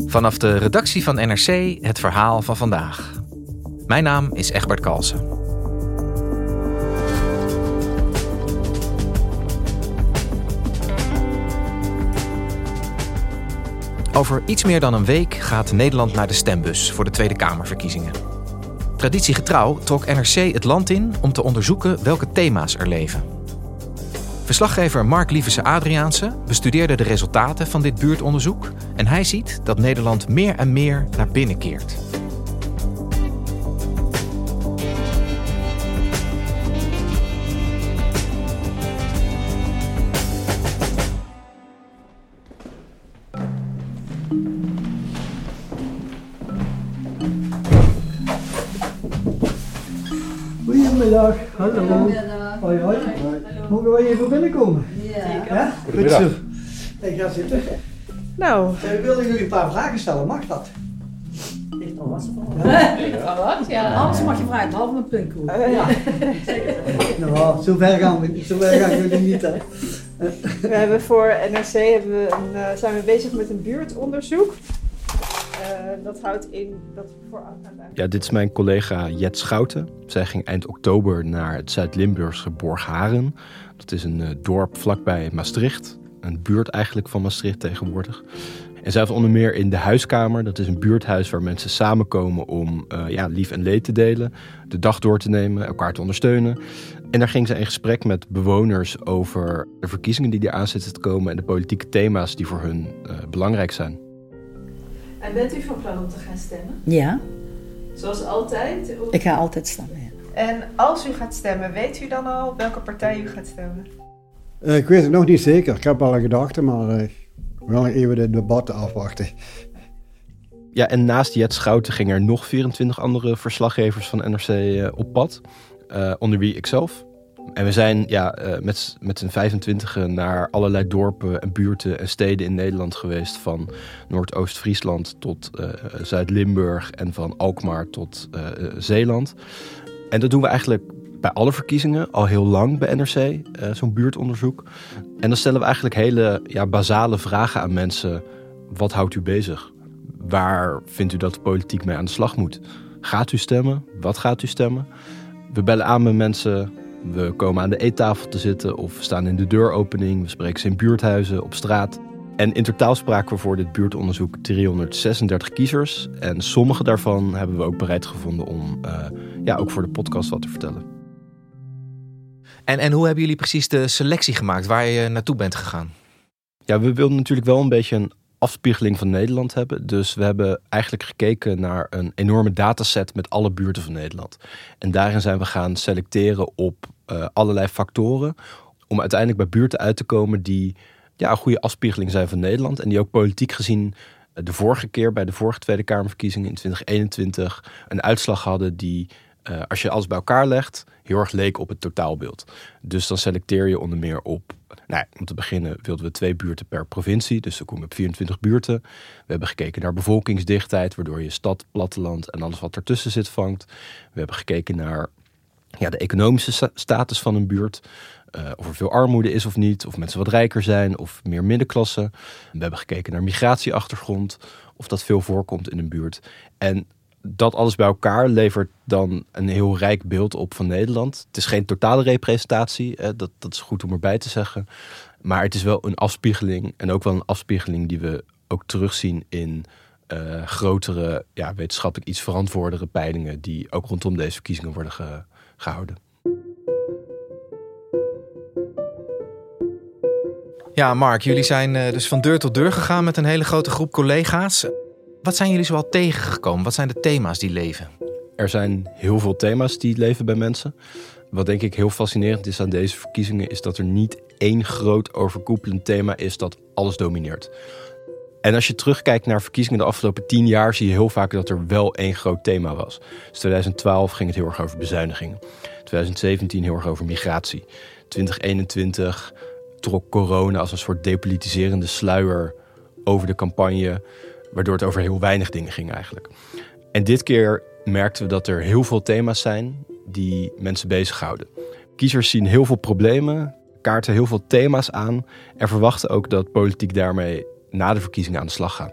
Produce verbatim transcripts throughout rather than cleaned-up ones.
Vanaf de redactie van N R C het verhaal van vandaag. Mijn naam is Egbert Kalsen. Over iets meer dan een week gaat Nederland naar de stembus voor de Tweede Kamerverkiezingen. Traditiegetrouw trok N R C het land in om te onderzoeken welke thema's er leven. Verslaggever Mark Lievese-Adriaanse bestudeerde de resultaten van dit buurtonderzoek en hij ziet dat Nederland meer en meer naar binnen keert. Goedemiddag, hallo. Goedemiddag. Hoi, hoi. Mogen wij even binnenkomen? Ja. Ja? Goed zo. Ik ga zitten. Nou. Ik wilde jullie een paar vragen stellen, mag dat? Ligt al wat ze van. Ja. Ja. Alles mag je vragen, behalve mijn puntkoek. Uh, ja. Nou, zover gaan we, zover gaan jullie niet, hè. We hebben voor N R C hebben we een, uh, zijn we bezig met een buurtonderzoek. Uh, dat houdt in dat voor... Ja, dit is mijn collega Jet Schouten. Zij ging eind oktober naar het Zuid-Limburgse Borgharen. Dat is een uh, dorp vlakbij Maastricht. Een buurt eigenlijk van Maastricht tegenwoordig. En zij was onder meer in de huiskamer. Dat is een buurthuis waar mensen samenkomen om uh, ja, lief en leed te delen. De dag door te nemen, elkaar te ondersteunen. En daar ging ze in gesprek met bewoners over de verkiezingen die er aan zitten te komen en de politieke thema's die voor hun uh, belangrijk zijn. En bent u van plan om te gaan stemmen? Ja. Zoals altijd? Of... Ik ga altijd stemmen, ja. En als u gaat stemmen, weet u dan al op welke partij u gaat stemmen? Uh, ik weet het nog niet zeker. Ik heb wel een gedachte, maar uh, ik wil nog even de debatten afwachten. Ja, en naast Jet Schouten gingen er nog vierentwintig andere verslaggevers van N R C uh, op pad. Uh, onder wie ikzelf. En we zijn ja, uh, met, met z'n vijfentwintigen naar allerlei dorpen en buurten en steden in Nederland geweest. Van Noordoost-Friesland tot uh, Zuid-Limburg en van Alkmaar tot uh, uh, Zeeland. En dat doen we eigenlijk bij alle verkiezingen al heel lang bij N R C, uh, zo'n buurtonderzoek. En dan stellen we eigenlijk hele ja, basale vragen aan mensen. Wat houdt u bezig? Waar vindt u dat de politiek mee aan de slag moet? Gaat u stemmen? Wat gaat u stemmen? We bellen aan met mensen. We komen aan de eettafel te zitten of we staan in de deuropening. We spreken ze in buurthuizen, op straat. En in totaal spraken we voor dit buurtonderzoek driehonderdzesendertig kiezers. En sommige daarvan hebben we ook bereid gevonden om uh, ja, ook voor de podcast wat te vertellen. En, en hoe hebben jullie precies de selectie gemaakt waar je naartoe bent gegaan? Ja, we wilden natuurlijk wel een beetje een afspiegeling van Nederland hebben. Dus we hebben eigenlijk gekeken naar een enorme dataset met alle buurten van Nederland. En daarin zijn we gaan selecteren op uh, allerlei factoren om uiteindelijk bij buurten uit te komen die ja, een goede afspiegeling zijn van Nederland. En die ook politiek gezien de vorige keer bij de vorige Tweede Kamerverkiezingen in twintig eenentwintig een uitslag hadden die, uh, als je alles bij elkaar legt, heel erg leek op het totaalbeeld. Dus dan selecteer je onder meer op... Nou, om te beginnen wilden we twee buurten per provincie. Dus dan kom je op vierentwintig buurten. We hebben gekeken naar bevolkingsdichtheid, waardoor je stad, platteland en alles wat ertussen zit vangt. We hebben gekeken naar ja, de economische status van een buurt. Uh, of er veel armoede is of niet. Of mensen wat rijker zijn of meer middenklasse. We hebben gekeken naar migratieachtergrond. Of dat veel voorkomt in een buurt. En dat alles bij elkaar levert dan een heel rijk beeld op van Nederland. Het is geen totale representatie, eh, dat, dat is goed om erbij te zeggen. Maar het is wel een afspiegeling en ook wel een afspiegeling die we ook terugzien in uh, grotere, ja, wetenschappelijk iets verantwoordere peilingen die ook rondom deze verkiezingen worden ge, gehouden. Ja, Mark, jullie zijn uh, dus van deur tot deur gegaan met een hele grote groep collega's. Wat zijn jullie zoal tegengekomen? Wat zijn de thema's die leven? Er zijn heel veel thema's die leven bij mensen. Wat denk ik heel fascinerend is aan deze verkiezingen is dat er niet één groot overkoepelend thema is dat alles domineert. En als je terugkijkt naar verkiezingen de afgelopen tien jaar, zie je heel vaak dat er wel één groot thema was. Dus twintig twaalf ging het heel erg over bezuinigingen. twintig zeventien heel erg over migratie. twintig eenentwintig trok corona als een soort depolitiserende sluier over de campagne, waardoor het over heel weinig dingen ging eigenlijk. En dit keer merkten we dat er heel veel thema's zijn die mensen bezighouden. Kiezers zien heel veel problemen, kaarten heel veel thema's aan en verwachten ook dat politiek daarmee na de verkiezingen aan de slag gaat.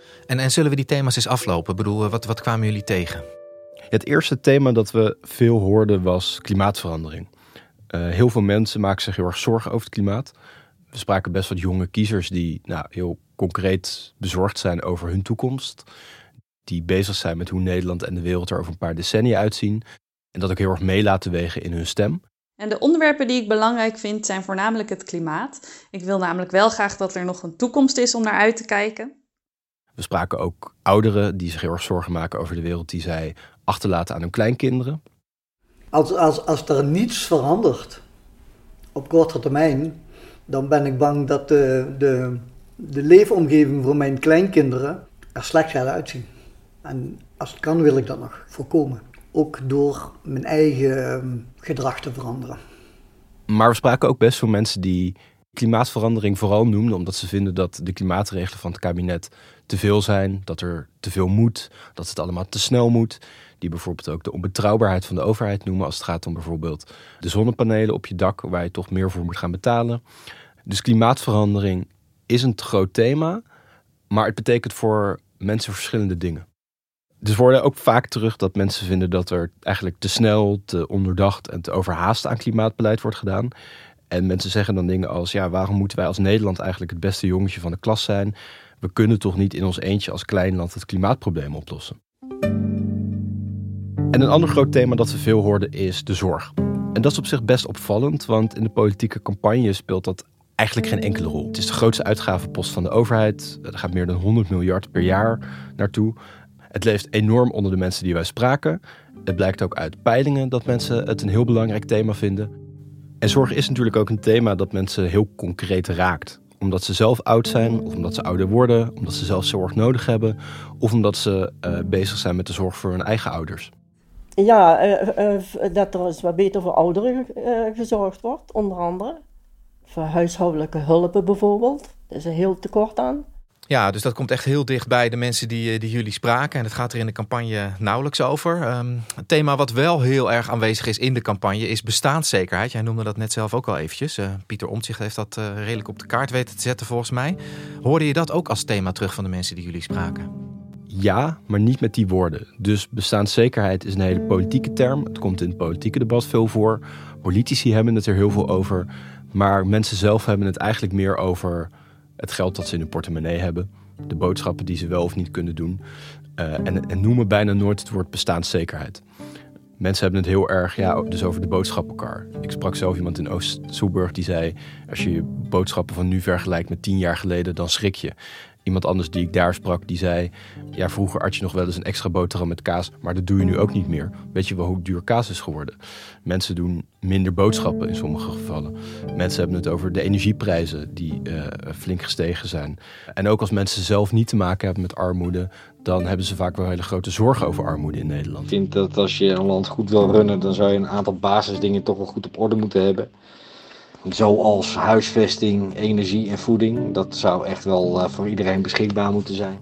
En, en zullen we die thema's eens aflopen? Ik bedoel, wat, wat kwamen jullie tegen? Het eerste thema dat we veel hoorden was klimaatverandering. Uh, heel veel mensen maken zich heel erg zorgen over het klimaat. We spraken best wat jonge kiezers die nou, heel concreet bezorgd zijn over hun toekomst. Die bezig zijn met hoe Nederland en de wereld er over een paar decennia uitzien. En dat ook heel erg mee laten wegen in hun stem. En de onderwerpen die ik belangrijk vind zijn voornamelijk het klimaat. Ik wil namelijk wel graag dat er nog een toekomst is om naar uit te kijken. We spraken ook ouderen die zich heel erg zorgen maken over de wereld die zij achterlaten aan hun kleinkinderen. Als, als, als er niets verandert op korte termijn, dan ben ik bang dat de, de, de leefomgeving voor mijn kleinkinderen er slecht gaat uitzien. En als het kan wil ik dat nog voorkomen. Ook door mijn eigen gedrag te veranderen. Maar we spraken ook best veel mensen die klimaatverandering vooral noemden omdat ze vinden dat de klimaatregelen van het kabinet te veel zijn, dat er te veel moet, dat het allemaal te snel moet. Die bijvoorbeeld ook de onbetrouwbaarheid van de overheid noemen als het gaat om bijvoorbeeld de zonnepanelen op je dak, waar je toch meer voor moet gaan betalen. Dus klimaatverandering is een te groot thema, maar het betekent voor mensen verschillende dingen. Dus we hoorden ook vaak terug dat mensen vinden dat er eigenlijk te snel, te onderdacht en te overhaast aan klimaatbeleid wordt gedaan. En mensen zeggen dan dingen als, ja, waarom moeten wij als Nederland eigenlijk het beste jongetje van de klas zijn? We kunnen toch niet in ons eentje als klein land het klimaatprobleem oplossen? En een ander groot thema dat we veel hoorden is de zorg. En dat is op zich best opvallend, want in de politieke campagne speelt dat eigenlijk geen enkele rol. Het is de grootste uitgavenpost van de overheid. Er gaat meer dan honderd miljard per jaar naartoe. Het leeft enorm onder de mensen die wij spraken. Het blijkt ook uit peilingen dat mensen het een heel belangrijk thema vinden. En zorg is natuurlijk ook een thema dat mensen heel concreet raakt. Omdat ze zelf oud zijn, of omdat ze ouder worden, omdat ze zelf zorg nodig hebben, of omdat ze uh, bezig zijn met de zorg voor hun eigen ouders. Ja, uh, uh, dat er eens wat beter voor ouderen uh, gezorgd wordt, onder andere. Voor huishoudelijke hulpen bijvoorbeeld. Daar is er heel tekort aan. Ja, dus dat komt echt heel dicht bij de mensen die, die jullie spraken. En het gaat er in de campagne nauwelijks over. Um, het thema wat wel heel erg aanwezig is in de campagne is bestaanszekerheid. Jij noemde dat net zelf ook al eventjes. Uh, Pieter Omtzigt heeft dat uh, redelijk op de kaart weten te zetten volgens mij. Hoorde je dat ook als thema terug van de mensen die jullie spraken? Ja, maar niet met die woorden. Dus bestaanszekerheid is een hele politieke term. Het komt in het politieke debat veel voor. Politici hebben het er heel veel over. Maar mensen zelf hebben het eigenlijk meer over het geld dat ze in hun portemonnee hebben. De boodschappen die ze wel of niet kunnen doen. Uh, en, en noemen bijna nooit het woord bestaanszekerheid. Mensen hebben het heel erg ja, dus over de boodschappenkar. Ik sprak zelf iemand in Oost-Soeburg die zei, als je je boodschappen van nu vergelijkt met tien jaar geleden, dan schrik je. Iemand anders die ik daar sprak, die zei, ja, vroeger at je nog wel eens een extra boterham met kaas, maar dat doe je nu ook niet meer. Weet je wel hoe duur kaas is geworden? Mensen doen minder boodschappen in sommige gevallen. Mensen hebben het over de energieprijzen die uh, flink gestegen zijn. En ook als mensen zelf niet te maken hebben met armoede, dan hebben ze vaak wel hele grote zorgen over armoede in Nederland. Ik vind dat als je een land goed wil runnen, dan zou je een aantal basisdingen toch wel goed op orde moeten hebben. Zoals huisvesting, energie en voeding. Dat zou echt wel uh, voor iedereen beschikbaar moeten zijn.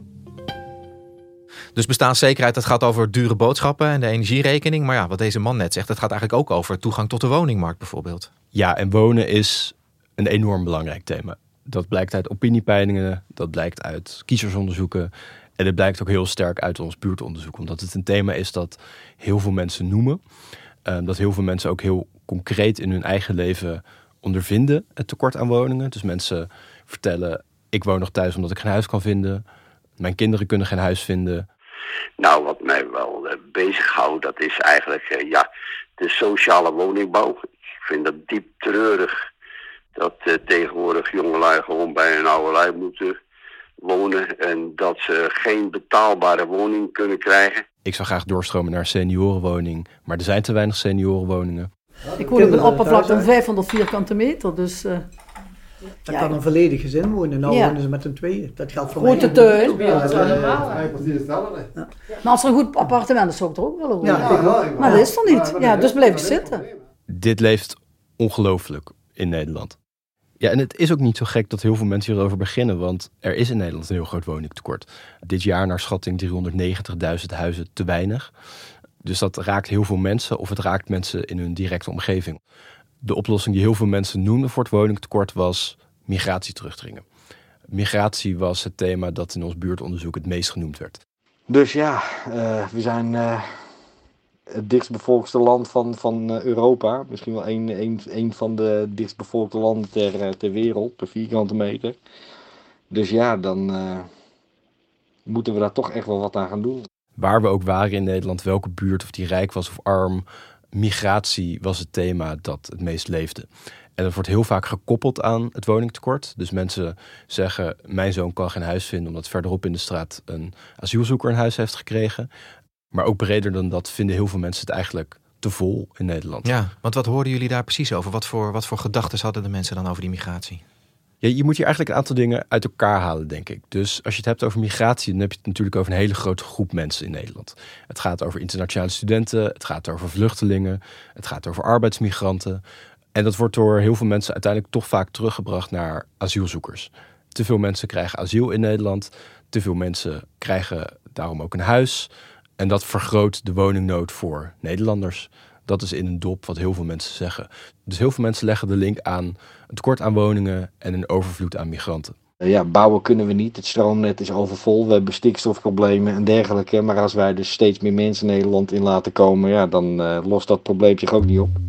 Dus bestaanszekerheid, dat gaat over dure boodschappen en de energierekening. Maar ja, wat deze man net zegt, dat gaat eigenlijk ook over toegang tot de woningmarkt bijvoorbeeld. Ja, en wonen is een enorm belangrijk thema. Dat blijkt uit opiniepeilingen, dat blijkt uit kiezersonderzoeken. En het blijkt ook heel sterk uit ons buurtonderzoek. Omdat het een thema is dat heel veel mensen noemen. Uh, dat heel veel mensen ook heel concreet in hun eigen leven ondervinden het tekort aan woningen. Dus mensen vertellen, ik woon nog thuis omdat ik geen huis kan vinden. Mijn kinderen kunnen geen huis vinden. Nou, wat mij wel uh, bezighoudt, dat is eigenlijk uh, ja, de sociale woningbouw. Ik vind dat diep treurig dat uh, tegenwoordig jongelui gewoon bij een oude lui moeten wonen en dat ze geen betaalbare woning kunnen krijgen. Ik zou graag doorstromen naar een seniorenwoning, maar er zijn te weinig seniorenwoningen. Ik woon op een oppervlakte van vijfhonderd vierkante meter, dus... Uh, Dan ja, kan een volledig gezin wonen. Nou ja. wonen ze met een tweeën. Dat geldt voor grote mij. tuin. Ja, ja, ja, ja. Ja. Maar als er een goed appartement is, zou ik er ook willen wonen. Ja, ja, ja. Maar dat is er niet. Ja, dus blijf ik zitten. Dit leeft ongelooflijk in Nederland. Ja, en het is ook niet zo gek dat heel veel mensen hierover beginnen, want er is in Nederland een heel groot woningtekort. Dit jaar naar schatting driehonderdnegentigduizend huizen te weinig. Dus dat raakt heel veel mensen of het raakt mensen in hun directe omgeving. De oplossing die heel veel mensen noemden voor het woningtekort was migratie terugdringen. migratie was het thema dat in ons buurtonderzoek het meest genoemd werd. Dus ja, uh, we zijn uh, het dichtstbevolkte land van, van uh, Europa. Misschien wel een, een, een van de dichtstbevolkte landen ter, uh, ter wereld, per vierkante meter. Dus ja, dan uh, moeten we daar toch echt wel wat aan gaan doen. Waar we ook waren in Nederland, welke buurt, of die rijk was of arm, migratie was het thema dat het meest leefde. En dat wordt heel vaak gekoppeld aan het woningtekort. Dus mensen zeggen, mijn zoon kan geen huis vinden omdat verderop in de straat een asielzoeker een huis heeft gekregen. Maar ook breder dan dat vinden heel veel mensen het eigenlijk te vol in Nederland. Ja, want wat hoorden jullie daar precies over? Wat voor, wat voor gedachten hadden de mensen dan over die migratie? Ja, je moet hier eigenlijk een aantal dingen uit elkaar halen, denk ik. Dus als je het hebt over migratie, dan heb je het natuurlijk over een hele grote groep mensen in Nederland. Het gaat over internationale studenten, het gaat over vluchtelingen, het gaat over arbeidsmigranten. En dat wordt door heel veel mensen uiteindelijk toch vaak teruggebracht naar asielzoekers. Te veel mensen krijgen asiel in Nederland, te veel mensen krijgen daarom ook een huis. En dat vergroot de woningnood voor Nederlanders. Dat is in een dop wat heel veel mensen zeggen. Dus heel veel mensen leggen de link aan een tekort aan woningen en een overvloed aan migranten. Ja, bouwen kunnen we niet. Het stroomnet is overvol. We hebben stikstofproblemen en dergelijke. Maar als wij dus steeds meer mensen Nederland in laten komen, ja, dan uh, lost dat probleem zich ook niet op.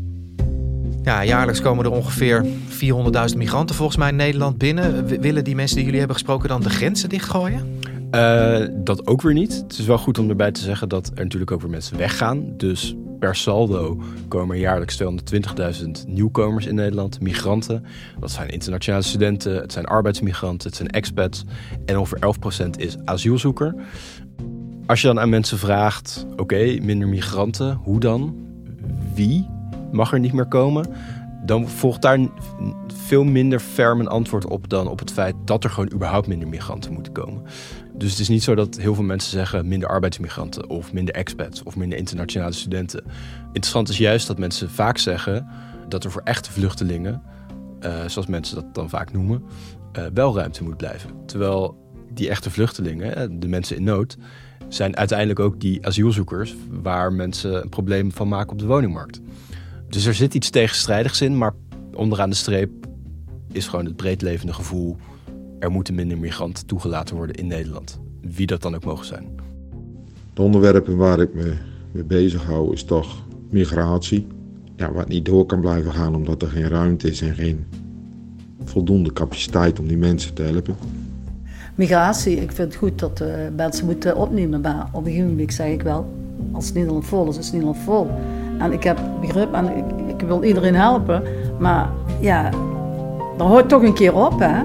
Ja, jaarlijks komen er ongeveer vierhonderdduizend migranten volgens mij in Nederland binnen. W- willen die mensen die jullie hebben gesproken dan de grenzen dichtgooien? Uh, dat ook weer niet. Het is wel goed om erbij te zeggen dat er natuurlijk ook weer mensen weggaan. Dus per saldo komen er jaarlijks tweehonderdtwintigduizend nieuwkomers in Nederland, migranten. Dat zijn internationale studenten, het zijn arbeidsmigranten, het zijn expats. En ongeveer elf procent is asielzoeker. Als je dan aan mensen vraagt, oké, okay, minder migranten, hoe dan? Wie mag er niet meer komen? Dan volgt daar veel minder ferm een antwoord op dan op het feit dat er gewoon überhaupt minder migranten moeten komen. Dus het is niet zo dat heel veel mensen zeggen minder arbeidsmigranten of minder expats of minder internationale studenten. Interessant is juist dat mensen vaak zeggen dat er voor echte vluchtelingen, uh, zoals mensen dat dan vaak noemen, uh, wel ruimte moet blijven. Terwijl die echte vluchtelingen, de mensen in nood, zijn uiteindelijk ook die asielzoekers waar mensen een probleem van maken op de woningmarkt. Dus er zit iets tegenstrijdigs in, maar onderaan de streep is gewoon het breedlevende gevoel, er moeten minder migranten toegelaten worden in Nederland. Wie dat dan ook mogen zijn. De onderwerpen waar ik me mee bezig hou is toch migratie. Ja, wat niet door kan blijven gaan omdat er geen ruimte is en geen voldoende capaciteit om die mensen te helpen. Migratie, ik vind het goed dat uh, mensen moeten opnemen, maar op een gegeven moment zeg ik wel, als Nederland vol is, is Nederland vol. En ik heb begrip en ik, ik wil iedereen helpen, maar ja, dat hoort toch een keer op, hè.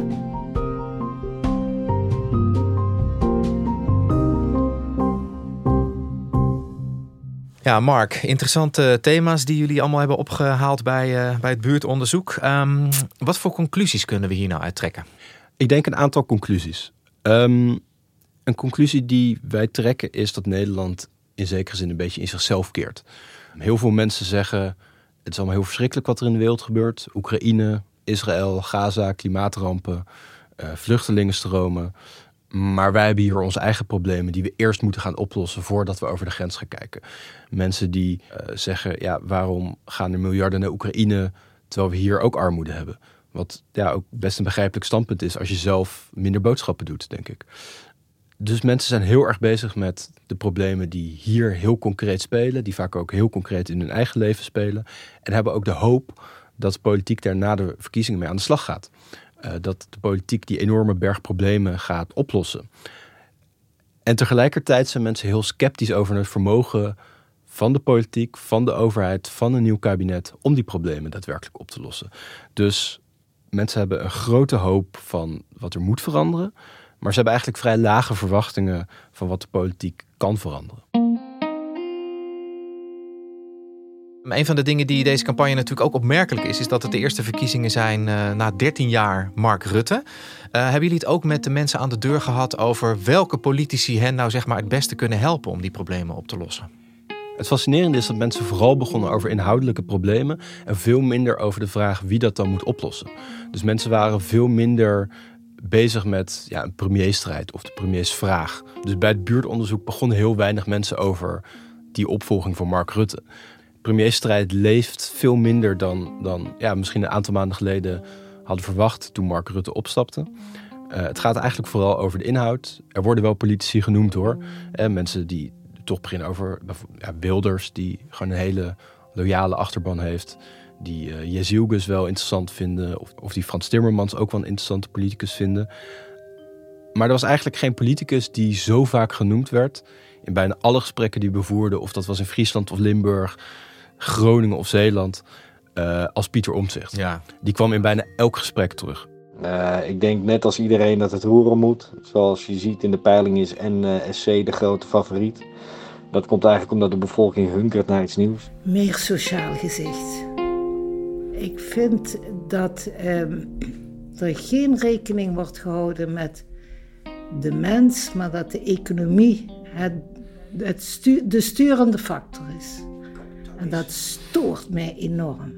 Ja, Mark, interessante thema's die jullie allemaal hebben opgehaald bij, uh, bij het buurtonderzoek. Um, wat voor conclusies kunnen we hier nou uittrekken? Ik denk een aantal conclusies. Um, een conclusie die wij trekken is dat Nederland in zekere zin een beetje in zichzelf keert. Heel veel mensen zeggen, het is allemaal heel verschrikkelijk wat er in de wereld gebeurt. Oekraïne, Israël, Gaza, klimaatrampen, uh, vluchtelingenstromen. Maar wij hebben hier onze eigen problemen die we eerst moeten gaan oplossen voordat we over de grens gaan kijken. Mensen die uh, zeggen, ja, waarom gaan er miljarden naar Oekraïne terwijl we hier ook armoede hebben? Wat ja, ook best een begrijpelijk standpunt is als je zelf minder boodschappen doet, denk ik. Dus mensen zijn heel erg bezig met de problemen die hier heel concreet spelen, die vaak ook heel concreet in hun eigen leven spelen. En hebben ook de hoop dat de politiek daar na de verkiezingen mee aan de slag gaat. Uh, dat de politiek die enorme berg problemen gaat oplossen. En tegelijkertijd zijn mensen heel sceptisch over het vermogen van de politiek, van de overheid, van een nieuw kabinet om die problemen daadwerkelijk op te lossen. Dus mensen hebben een grote hoop van wat er moet veranderen, maar ze hebben eigenlijk vrij lage verwachtingen van wat de politiek kan veranderen. Een van de dingen die deze campagne natuurlijk ook opmerkelijk is, is dat het de eerste verkiezingen zijn uh, na dertien jaar Mark Rutte. Uh, hebben jullie het ook met de mensen aan de deur gehad over welke politici hen nou zeg maar het beste kunnen helpen om die problemen op te lossen? Het fascinerende is dat mensen vooral begonnen over inhoudelijke problemen en veel minder over de vraag wie dat dan moet oplossen. Dus mensen waren veel minder bezig met ja, een premiersstrijd of de premiersvraag. Dus bij het buurtonderzoek begonnen heel weinig mensen over die opvolging van Mark Rutte. Premiersstrijd leeft veel minder dan, dan ja, misschien een aantal maanden geleden hadden verwacht toen Mark Rutte opstapte. Uh, het gaat eigenlijk vooral over de inhoud. Er worden wel politici genoemd hoor. Uh, mensen die toch beginnen over ja, Wilders, die gewoon een hele loyale achterban heeft. Die uh, Jezielgus wel interessant vinden. Of, of die Frans Timmermans ook wel een interessante politicus vinden. Maar er was eigenlijk geen politicus die zo vaak genoemd werd. In bijna alle gesprekken die we voerden. Of dat was in Friesland of Limburg, Groningen of Zeeland. Uh, als Pieter Omtzigt. Ja. Die kwam in bijna elk gesprek terug. Uh, ik denk net als iedereen dat het roeren moet. Zoals je ziet in de peiling is N S C de grote favoriet. Dat komt eigenlijk omdat de bevolking hunkert naar iets nieuws. Meer sociaal gezicht. Ik vind dat eh, er geen rekening wordt gehouden met de mens, maar dat de economie het, het stu- de sturende factor is. En dat stoort mij enorm.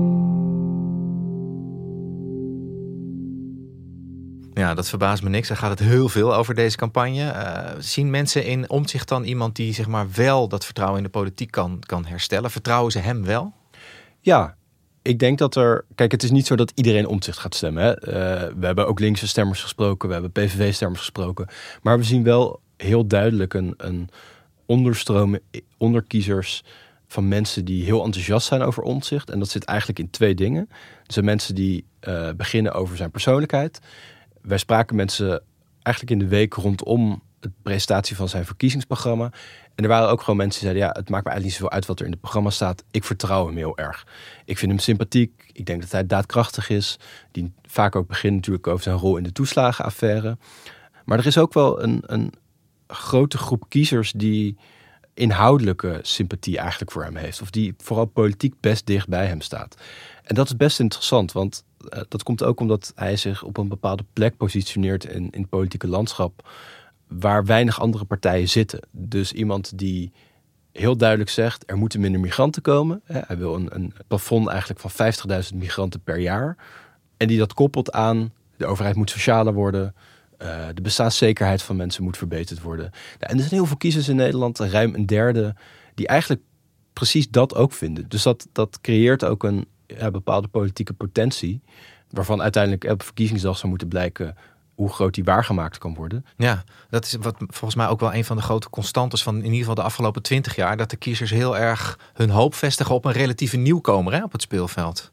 Ja, dat verbaast me niks. Er gaat het heel veel over deze campagne. Uh, zien mensen in Omtzigt dan iemand die zeg maar wel dat vertrouwen in de politiek kan, kan herstellen? Vertrouwen ze hem wel? Ja, ik denk dat er... Kijk, het is niet zo dat iedereen Omtzigt gaat stemmen. Hè? Uh, we hebben ook linkse stemmers gesproken. We hebben P V V-stemmers gesproken. Maar we zien wel heel duidelijk een, een onderstroom onder kiezers van mensen die heel enthousiast zijn over Omtzigt. En dat zit eigenlijk in twee dingen. Er zijn mensen die uh, beginnen over zijn persoonlijkheid. Wij spraken mensen eigenlijk in de week rondom de presentatie van zijn verkiezingsprogramma. En er waren ook gewoon mensen die zeiden, ja, het maakt me eigenlijk niet zoveel uit wat er in het programma staat. Ik vertrouw hem heel erg. Ik vind hem sympathiek. Ik denk dat hij daadkrachtig is. Die vaak ook begint natuurlijk over zijn rol in de toeslagenaffaire. Maar er is ook wel een, een grote groep kiezers die inhoudelijke sympathie eigenlijk voor hem heeft. Of die vooral politiek best dicht bij hem staat. En dat is best interessant, want uh, dat komt ook omdat hij zich op een bepaalde plek positioneert in, in het politieke landschap waar weinig andere partijen zitten. Dus iemand die heel duidelijk zegt, er moeten minder migranten komen. Hij wil een, een plafond eigenlijk van vijftigduizend migranten per jaar. En die dat koppelt aan de overheid moet socialer worden. Uh, de bestaanszekerheid van mensen moet verbeterd worden. Nou, en er zijn heel veel kiezers in Nederland, ruim een derde, die eigenlijk precies dat ook vinden. Dus dat, dat creëert ook een ja, bepaalde politieke potentie, waarvan uiteindelijk op verkiezingsdag zou moeten blijken hoe groot die waargemaakt kan worden. Ja, dat is wat volgens mij ook wel een van de grote constantes van in ieder geval de afgelopen twintig jaar, dat de kiezers heel erg hun hoop vestigen op een relatieve nieuwkomer hè, op het speelveld.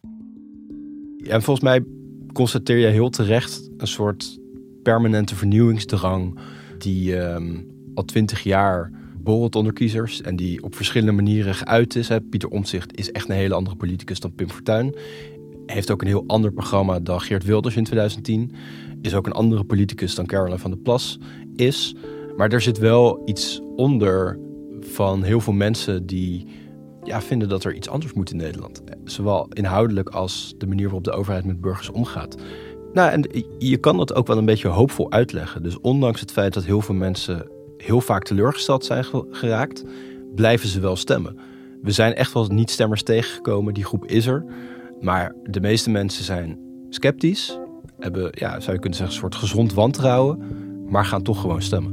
Ja, en volgens mij constateer je heel terecht een soort permanente vernieuwingsdrang die um, al twintig jaar borrelt onder kiezers en die op verschillende manieren geuit is. Hè. Pieter Omtzigt is echt een hele andere politicus dan Pim Fortuyn. Hij heeft ook een heel ander programma dan Geert Wilders in twintig tien. Is ook een andere politicus dan Caroline van der Plas is. Maar er zit wel iets onder van heel veel mensen die ja, vinden dat er iets anders moet in Nederland. Zowel inhoudelijk als de manier waarop de overheid met burgers omgaat. Nou, en je kan dat ook wel een beetje hoopvol uitleggen. Dus ondanks het feit dat heel veel mensen heel vaak teleurgesteld zijn geraakt, blijven ze wel stemmen. We zijn echt wel niet-stemmers tegengekomen. Die groep is er. Maar de meeste mensen zijn sceptisch. Hebben, ja, zou je kunnen zeggen, een soort gezond wantrouwen. Maar gaan toch gewoon stemmen.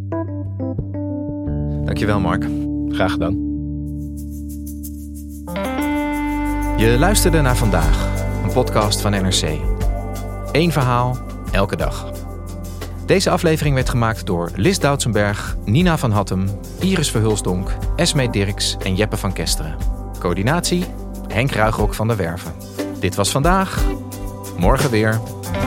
Dankjewel, Mark. Graag gedaan. Je luisterde naar Vandaag, een podcast van N R C. Eén verhaal, elke dag. Deze aflevering werd gemaakt door Lis Doutsenberg, Nina van Hattem, Iris Verhulsdonk, Esmee Dirks en Jeppe van Kesteren. Coördinatie, Henk Ruigrok van der Werven. Dit was Vandaag, morgen weer.